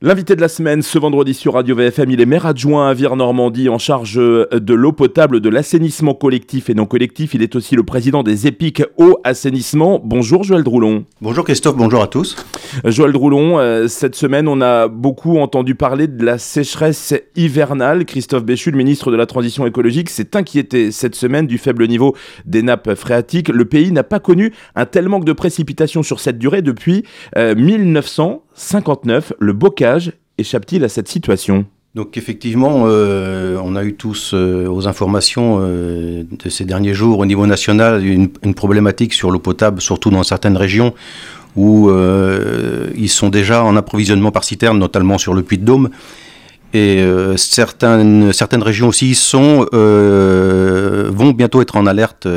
L'invité de la semaine, ce vendredi sur Radio VFM, il est maire adjoint à Vire-Normandie en charge de l'eau potable, de l'assainissement collectif et non collectif. Il est aussi le président des EPIC Eau Assainissement. Bonjour Joël Droulon. Bonjour Christophe, bonjour à tous. Joël Droulon, cette semaine, on a beaucoup entendu parler de la sécheresse hivernale. Christophe Béchu, le ministre de la Transition écologique, s'est inquiété cette semaine du faible niveau des nappes phréatiques. Le pays n'a pas connu un tel manque de précipitations sur cette durée depuis 1959. Le bocage échappe-t-il à cette situation ? Donc effectivement, on a eu tous aux informations de ces derniers jours au niveau national une problématique sur l'eau potable, surtout dans certaines régions où ils sont déjà en approvisionnement par citerne, notamment sur le Puy-de-Dôme. Et certaines régions aussi vont bientôt être en alerte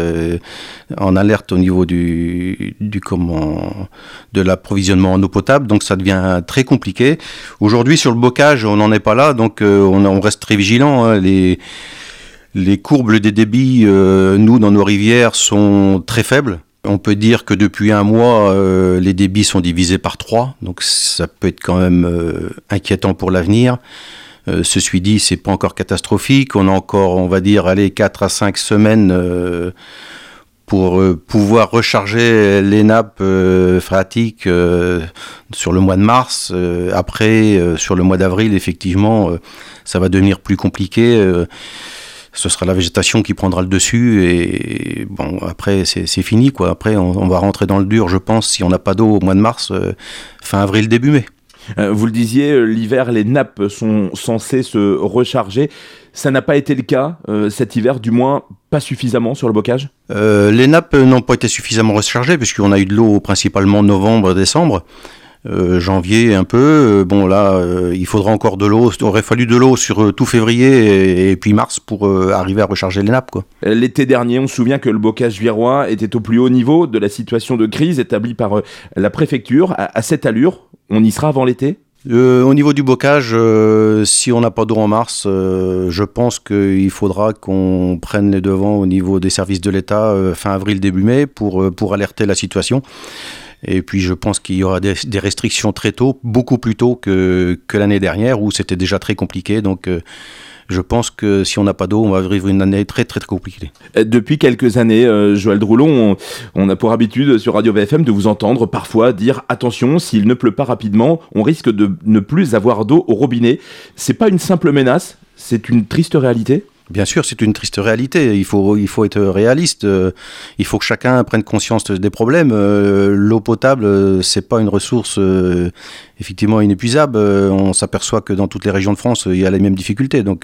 au niveau de l'approvisionnement en eau potable, donc ça devient très compliqué. Aujourd'hui, sur le bocage, on n'en est pas là, donc on reste très vigilant. Hein. Les courbes des débits, nous, dans nos rivières, sont très faibles. On peut dire que depuis un mois, les débits sont divisés par 3, donc ça peut être quand même inquiétant pour l'avenir. Ceci dit, c'est pas encore catastrophique. On a encore, on va dire, 4 à 5 semaines pour pouvoir recharger les nappes phréatiques sur le mois de mars. Après, sur le mois d'avril, effectivement, ça va devenir plus compliqué. Ce sera la végétation qui prendra le dessus et bon, après c'est fini quoi. Après on va rentrer dans le dur, je pense, si on n'a pas d'eau au mois de mars, fin avril, début mai. Vous le disiez, l'hiver, les nappes sont censées se recharger. Ça n'a pas été le cas cet hiver, du moins pas suffisamment sur le bocage ? Les nappes n'ont pas été suffisamment rechargées puisqu'on a eu de l'eau principalement novembre, décembre. Janvier un peu, il faudra encore de l'eau, il aurait fallu de l'eau sur tout février et puis mars pour arriver à recharger les nappes, quoi. L'été dernier, on se souvient que le bocage virois était au plus haut niveau de la situation de crise établie par la préfecture. À cette allure, on y sera avant l'été ? Au niveau du bocage, si on n'a pas d'eau en mars, je pense qu'il faudra qu'on prenne les devants au niveau des services de l'État fin avril, début mai pour alerter la situation. Et puis je pense qu'il y aura des restrictions très tôt, beaucoup plus tôt que l'année dernière où c'était déjà très compliqué. Donc je pense que si on n'a pas d'eau, on va vivre une année très très très compliquée. Depuis quelques années, Joël Droulon, on a pour habitude sur Radio VFM de vous entendre parfois dire attention, s'il ne pleut pas rapidement, on risque de ne plus avoir d'eau au robinet. C'est pas une simple menace, c'est une triste réalité ? Bien sûr, c'est une triste réalité. Il faut être réaliste. Il faut que chacun prenne conscience des problèmes. L'eau potable, c'est pas une ressource effectivement inépuisable. On s'aperçoit que dans toutes les régions de France, il y a les mêmes difficultés. Donc,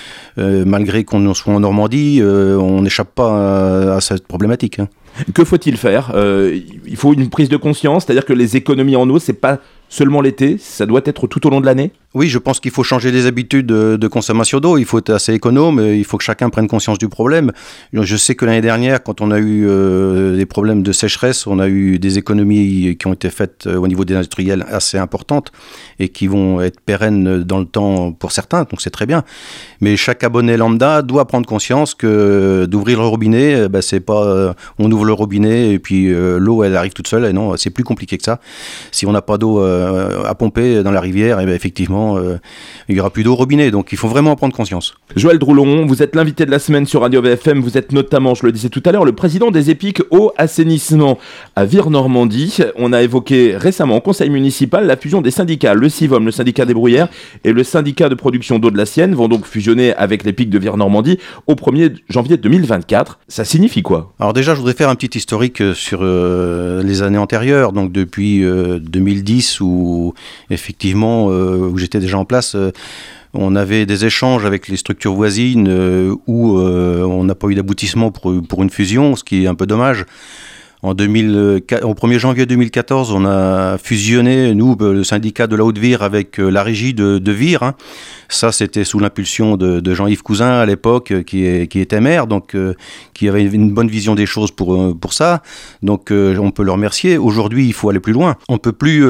malgré qu'on soit en Normandie, on n'échappe pas à cette problématique. Hein. Que faut-il faire ? Il faut une prise de conscience, c'est-à-dire que les économies en eau, c'est pas seulement l'été, ça doit être tout au long de l'année ? Oui, je pense qu'il faut changer les habitudes de consommation d'eau. Il faut être assez économe, il faut que chacun prenne conscience du problème. Je sais que l'année dernière, quand on a eu des problèmes de sécheresse, on a eu des économies qui ont été faites au niveau des industriels assez importantes et qui vont être pérennes dans le temps pour certains, donc c'est très bien. Mais chaque abonné lambda doit prendre conscience que d'ouvrir le robinet, c'est pas on ouvre le robinet et puis l'eau elle arrive toute seule. Et non, c'est plus compliqué que ça. Si on n'a pas d'eau à pomper dans la rivière, effectivement, il n'y aura plus d'eau au robinet, donc il faut vraiment en prendre conscience. Joël Droulon, vous êtes l'invité de la semaine sur Radio VFM, vous êtes notamment, je le disais tout à l'heure, le président des EPIC Eau Assainissement à Vire-Normandie. On a évoqué récemment au conseil municipal la fusion des syndicats, le CIVOM, le syndicat des bruyères et le syndicat de production d'eau de la Sienne vont donc fusionner avec l'EPIC de Vire-Normandie au 1er janvier 2024. Ça signifie quoi ? Alors déjà, je voudrais faire un petit historique sur les années antérieures, donc depuis 2010 où effectivement où j'étais déjà en place, on avait des échanges avec les structures voisines où on n'a pas eu d'aboutissement pour une fusion, ce qui est un peu dommage. Au 1er janvier 2014, on a fusionné, nous, le syndicat de la Haute-Vire avec la régie de Vire. Hein. Ça, c'était sous l'impulsion de Jean-Yves Cousin à l'époque, qui était maire, donc qui avait une bonne vision des choses pour ça. Donc, on peut le remercier. Aujourd'hui, il faut aller plus loin. On peut plus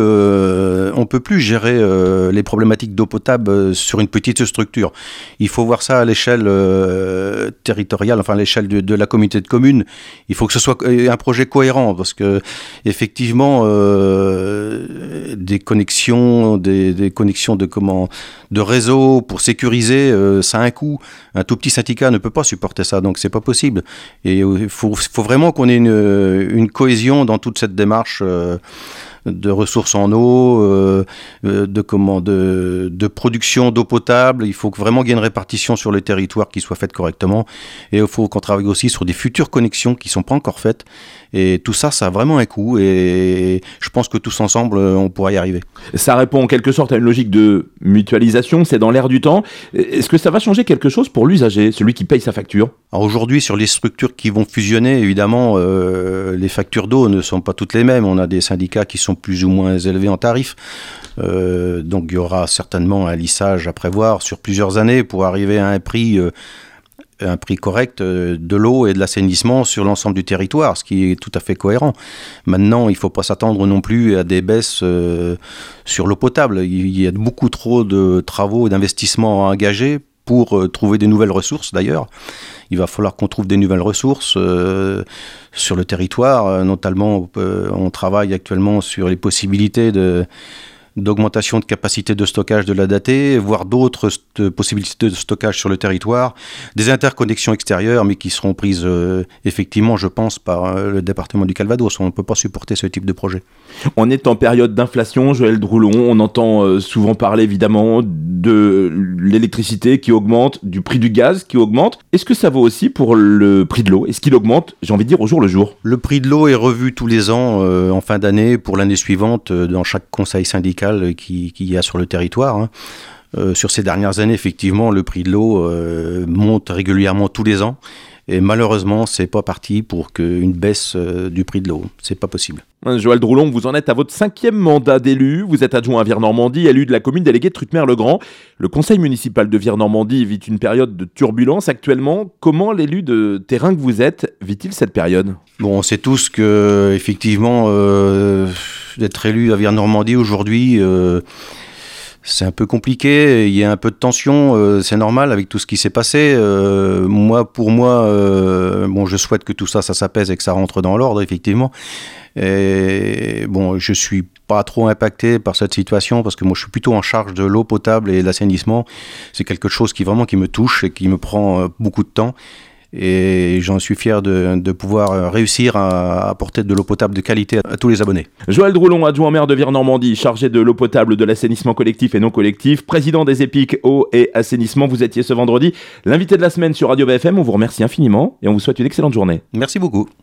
gérer les problématiques d'eau potable sur une petite structure. Il faut voir ça à l'échelle territoriale, enfin à l'échelle de la communauté de communes. Il faut que ce soit un projet cohérent cohérent parce que effectivement des connexions de réseau pour sécuriser, ça a un coût. Un tout petit syndicat ne peut pas supporter ça, donc c'est pas possible. Et il faut vraiment qu'on ait une cohésion dans toute cette démarche de ressources en eau, de production d'eau potable. Il faut vraiment qu'il y ait une répartition sur le territoire qui soit faite correctement. Et il faut qu'on travaille aussi sur des futures connexions qui ne sont pas encore faites. Et tout ça, ça a vraiment un coût. Et je pense que tous ensemble, on pourra y arriver. Ça répond en quelque sorte à une logique de mutualisation, c'est dans l'air du temps. Est-ce que ça va changer quelque chose pour l'usager, celui qui paye sa facture ? Alors aujourd'hui, sur les structures qui vont fusionner, évidemment, les factures d'eau ne sont pas toutes les mêmes. On a des syndicats qui sont plus ou moins élevés en tarifs. Donc il y aura certainement un lissage à prévoir sur plusieurs années pour arriver à un prix correct de l'eau et de l'assainissement sur l'ensemble du territoire, ce qui est tout à fait cohérent. Maintenant, il ne faut pas s'attendre non plus à des baisses sur l'eau potable. Il y a beaucoup trop de travaux et d'investissements à engager pour trouver des nouvelles ressources d'ailleurs. Il va falloir qu'on trouve des nouvelles ressources sur le territoire. Notamment, on travaille actuellement sur les possibilités d'augmentation de capacité de stockage de l'ADATE, voire d'autres possibilités de stockage sur le territoire, des interconnexions extérieures, mais qui seront prises effectivement, je pense, par le département du Calvados. On ne peut pas supporter ce type de projet. On est en période d'inflation, Joël Droulon, on entend souvent parler évidemment de l'électricité qui augmente, du prix du gaz qui augmente. Est-ce que ça vaut aussi pour le prix de l'eau ? Est-ce qu'il augmente, j'ai envie de dire, au jour le jour ? Le prix de l'eau est revu tous les ans en fin d'année pour l'année suivante dans chaque conseil syndical qu'il y a sur le territoire. Sur ces dernières années, effectivement, le prix de l'eau monte régulièrement tous les ans. Et malheureusement, c'est pas parti pour qu'une baisse du prix de l'eau. C'est pas possible. Joël Droulon, vous en êtes à votre 5e mandat d'élu. Vous êtes adjoint à Vire-Normandie, élu de la commune déléguée de Trutmer-le-Grand. Le conseil municipal de Vire-Normandie vit une période de turbulence actuellement. Comment l'élu de terrain que vous êtes vit-il cette période ? Bon, on sait tous que, effectivement, d'être élu à Vire-Normandie aujourd'hui, c'est un peu compliqué, il y a un peu de tension, c'est normal avec tout ce qui s'est passé. Pour moi, je souhaite que tout ça s'apaise et que ça rentre dans l'ordre, effectivement. Et bon, je suis pas trop impacté par cette situation parce que moi je suis plutôt en charge de l'eau potable et de l'assainissement. C'est quelque chose qui me touche et qui me prend beaucoup de temps. Et j'en suis fier de pouvoir réussir à apporter de l'eau potable de qualité à tous les abonnés. Joël Droulon, adjoint maire de Vire-Normandie, chargé de l'eau potable, de l'assainissement collectif et non collectif, président des EPIC eau et assainissement. Vous étiez ce vendredi l'invité de la semaine sur Radio BFM. On vous remercie infiniment et on vous souhaite une excellente journée. Merci beaucoup.